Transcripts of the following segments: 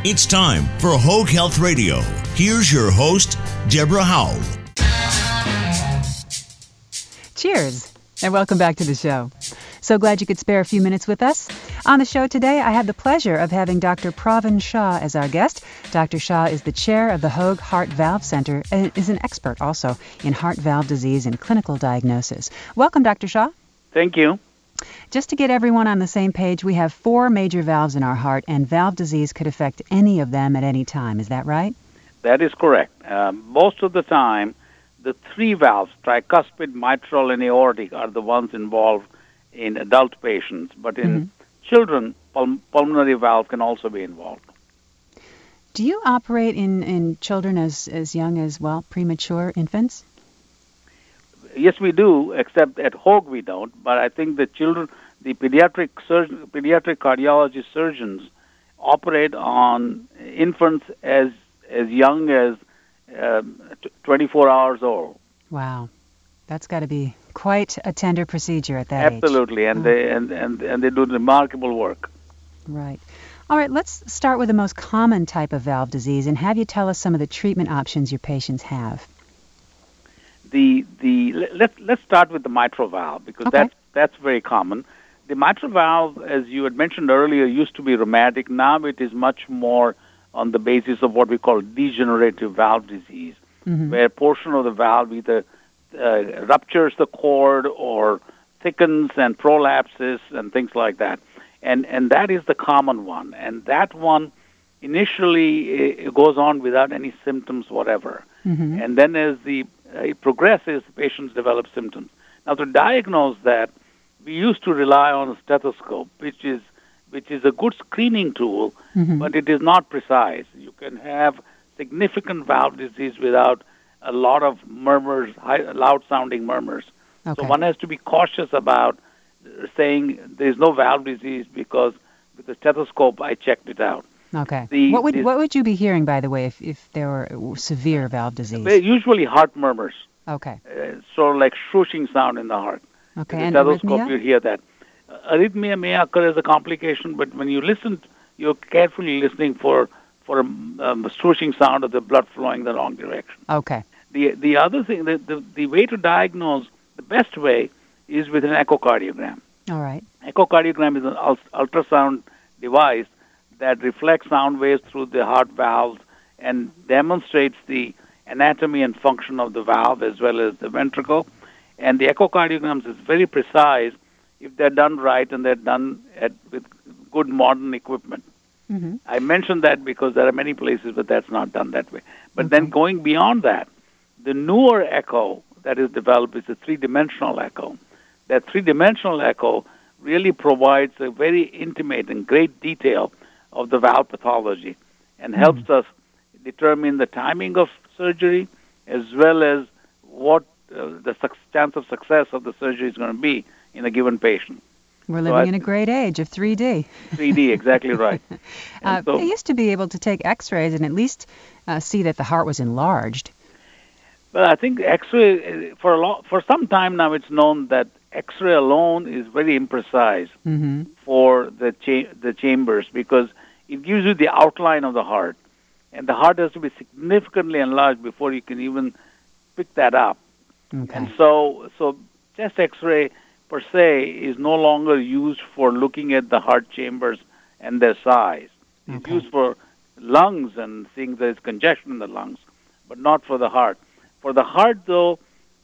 It's time for Hoag Health Radio. Here's your host, Deborah Howell. Cheers, and welcome back to the show. So glad you could spare a few minutes with us. On the show today, I have the pleasure of having Dr. Pravin Shah as our guest. Dr. Shah is the chair of the Hoag Heart Valve Center and is an expert also in heart valve disease and clinical diagnosis. Welcome, Dr. Shah. Thank you. Just to get everyone on the same page, we have 4 major valves in our heart, and valve disease could affect any of them at any time. Is that right? That is correct. Most of the time, the 3 valves, tricuspid, mitral, and aortic, are the ones involved in adult patients. But in children, pulmonary valve can also be involved. Do you operate in children as young as, premature infants? Yes, we do, except at Hoag we don't. But I think the children, the pediatric cardiology surgeons operate on infants as young as 24 hours old. Wow, that's got to be quite a tender procedure at that age. Absolutely, and they do remarkable work. Right. All right, let's start with the most common type of valve disease and have you tell us some of the treatment options your patients have. Let's start with the mitral valve because that's very common. The mitral valve, as you had mentioned earlier, used to be rheumatic. Now it is much more on the basis of what we call degenerative valve disease, where a portion of the valve either ruptures the cord or thickens and prolapses and things like that. And that is the common one. And that one initially it goes on without any symptoms whatever. And then as it progresses, patients develop symptoms. Now, to diagnose that, we used to rely on a stethoscope, which is a good screening tool, but it is not precise. You can have significant valve disease without a lot of murmurs, loud-sounding murmurs. Okay. So one has to be cautious about saying there's no valve disease because with the stethoscope I checked it out. Okay. What would you be hearing, by the way, if there were severe valve disease? Usually heart murmurs. Okay. Sort of like swooshing sound in the heart. Okay. With And the stethoscope, arrhythmia? you hear that. Arrhythmia may occur as a complication, but when you listen, you're carefully listening for a swooshing sound of the blood flowing in the wrong direction. Okay. The other thing, the way to diagnose, the best way, is with an echocardiogram. All right. Echocardiogram is an ultrasound device that reflects sound waves through the heart valves and demonstrates the anatomy and function of the valve as well as the ventricle. And the echocardiograms is very precise if they're done right and they're done with good modern equipment. I mentioned that because there are many places where that's not done that way. But then going beyond that, the newer echo that is developed is a 3-dimensional echo. That 3-dimensional echo really provides a very intimate and great detail of the valve pathology and helps us determine the timing of surgery as well as what the chance of success of the surgery is going to be in a given patient. We're living in a great age of 3D. 3D, exactly right. They used to be able to take X-rays and at least see that the heart was enlarged. But I think X-ray, for some time now, it's known that X-ray alone is very imprecise for the chambers because it gives you the outline of the heart. And the heart has to be significantly enlarged before you can even pick that up. Okay. And so chest X-ray per se is no longer used for looking at the heart chambers and their size. It's used for lungs and seeing there's congestion in the lungs, but not for the heart. For the heart, though,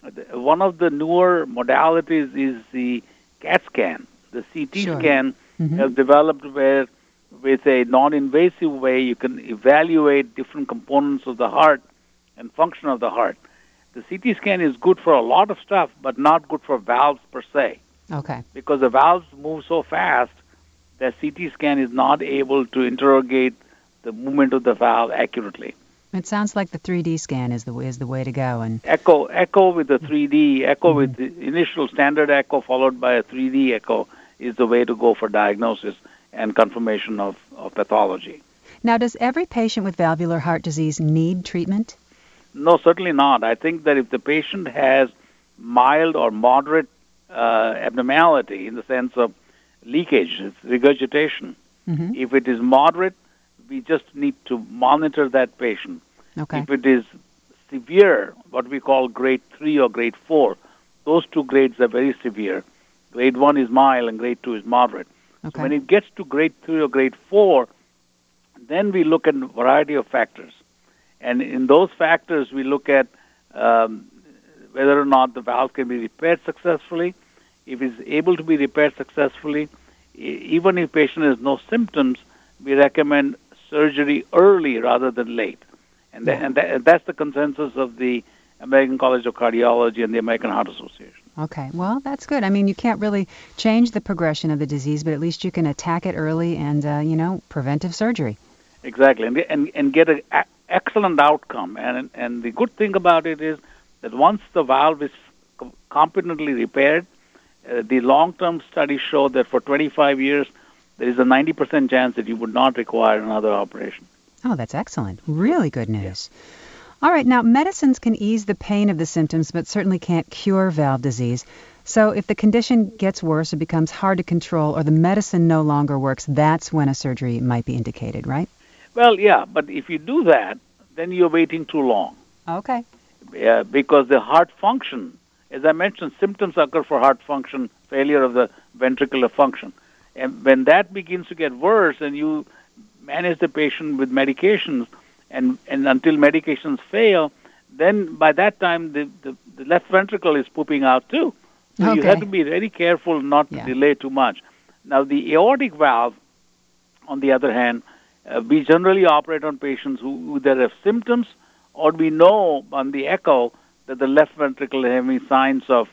one of the newer modalities is the CAT scan. The CT scan has developed where, with a non-invasive way, you can evaluate different components of the heart and function of the heart. The CT scan is good for a lot of stuff, but not good for valves per se. Okay. Because the valves move so fast that CT scan is not able to interrogate the movement of the valve accurately. It sounds like the 3D scan is the way to go. And echo with the 3D, echo with the initial standard echo followed by a 3D echo is the way to go for diagnosis and confirmation of pathology. Now, does every patient with valvular heart disease need treatment? No, certainly not. I think that if the patient has mild or moderate abnormality in the sense of leakage, regurgitation, if it is moderate, we just need to monitor that patient. Okay. If it is severe, what we call grade 3 or grade 4, those two grades are very severe. Grade 1 is mild and grade 2 is moderate. Okay. So when it gets to grade 3 or grade 4, then we look at a variety of factors. And in those factors, we look at whether or not the valve can be repaired successfully. If it's able to be repaired successfully, even if patient has no symptoms, we recommend surgery early rather than late. And that's the consensus of the American College of Cardiology and the American Heart Association. Okay, well, that's good. I mean, you can't really change the progression of the disease, but at least you can attack it early and, preventive surgery. Exactly, and get an excellent outcome. And the good thing about it is that once the valve is competently repaired, the long-term studies show that for 25 years, there is a 90% chance that you would not require another operation. Oh, that's excellent. Really good news. Yeah. All right, now medicines can ease the pain of the symptoms, but certainly can't cure valve disease. So if the condition gets worse or becomes hard to control or the medicine no longer works, that's when a surgery might be indicated, right? Well, yeah, but if you do that, then you're waiting too long. Okay. Because the heart function, as I mentioned, symptoms occur for heart function, failure of the ventricular function. And when that begins to get worse and you manage the patient with medications, and until medications fail, then by that time the left ventricle is pooping out too. So you have to be very careful not to delay too much. Now the aortic valve, on the other hand, we generally operate on patients who either have symptoms or we know on the echo that the left ventricle is having signs of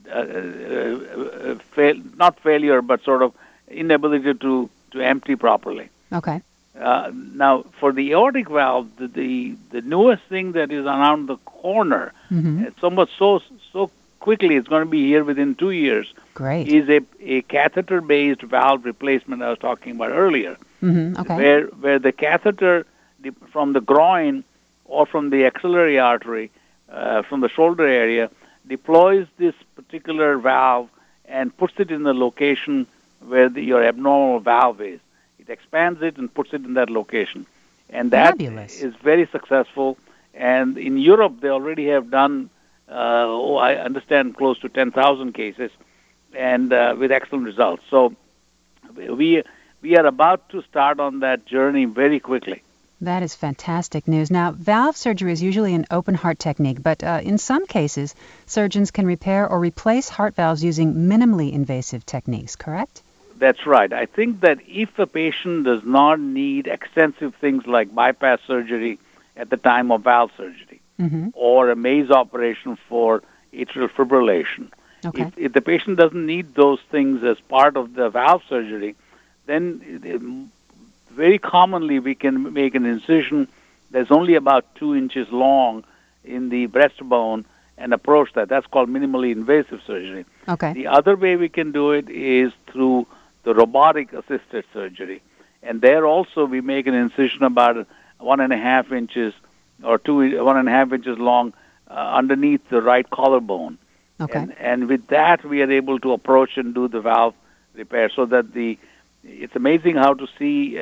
not failure, but sort of inability to empty properly. Okay. Now, for the aortic valve, the newest thing that is around the corner, it's almost so quickly, it's going to be here within 2 years. Great. Is a catheter-based valve replacement I was talking about earlier. Okay. Where the catheter from the groin or from the axillary artery, from the shoulder area, deploys this particular valve and puts it in the location where your abnormal valve is. It expands it and puts it in that location. And that is very successful. And in Europe, they already have done, I understand, close to 10,000 cases, and with excellent results. So we are about to start on that journey very quickly. That is fantastic news. Now, valve surgery is usually an open heart technique, but in some cases, surgeons can repair or replace heart valves using minimally invasive techniques, correct? That's right. I think that if a patient does not need extensive things like bypass surgery at the time of valve surgery or a maze operation for atrial fibrillation, if the patient doesn't need those things as part of the valve surgery, then very commonly we can make an incision that's only about 2 inches long in the breastbone and approach that. That's called minimally invasive surgery. Okay. The other way we can do it is through the robotic-assisted surgery. And there also we make an incision about 1.5 inches or 1.5 inches long underneath the right collarbone. Okay. And with that, we are able to approach and do the valve repair so that it's amazing how to see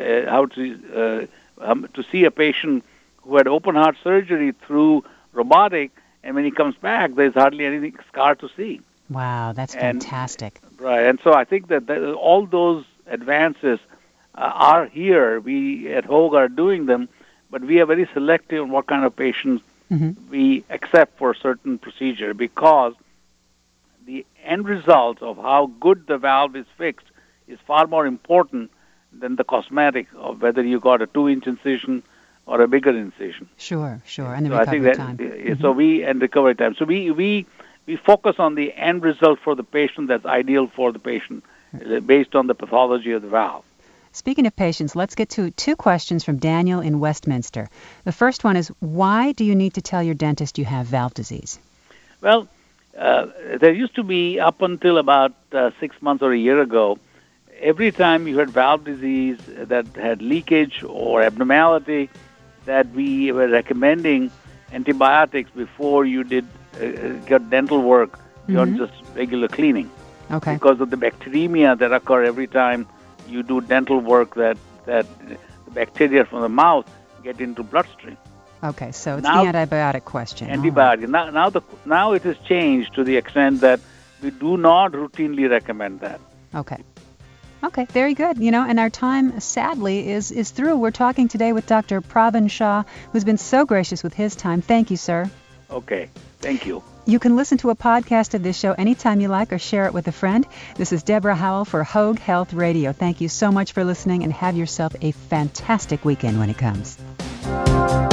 see a patient who had open heart surgery through robotic, and when he comes back, there's hardly anything scar to see. Wow, that's fantastic. Right, and so I think that all those advances are here. We at Hoag are doing them, but we are very selective on what kind of patients we accept for a certain procedure because the end result of how good the valve is fixed is far more important than the cosmetic of whether you got a 2-inch incision or a bigger incision. Sure, and the recovery time. Recovery time. So we focus on the end result for the patient that's ideal for the patient based on the pathology of the valve. Speaking of patients, let's get to 2 questions from Daniel in Westminster. The first one is, why do you need to tell your dentist you have valve disease? Well, there used to be, up until about 6 months or a year ago, every time you had valve disease that had leakage or abnormality, that we were recommending antibiotics before you did get dental work beyond just regular cleaning. Okay. Because of the bacteremia that occur every time you do dental work, that the the bacteria from the mouth get into bloodstream. Okay, so it's the antibiotic question. Antibiotic. Now it has changed to the extent that we do not routinely recommend that. Okay, very good. And our time, sadly, is through. We're talking today with Dr. Pravin Shah, who's been so gracious with his time. Thank you, sir. Okay, thank you. You can listen to a podcast of this show anytime you like or share it with a friend. This is Deborah Howell for Hoag Health Radio. Thank you so much for listening, and have yourself a fantastic weekend when it comes.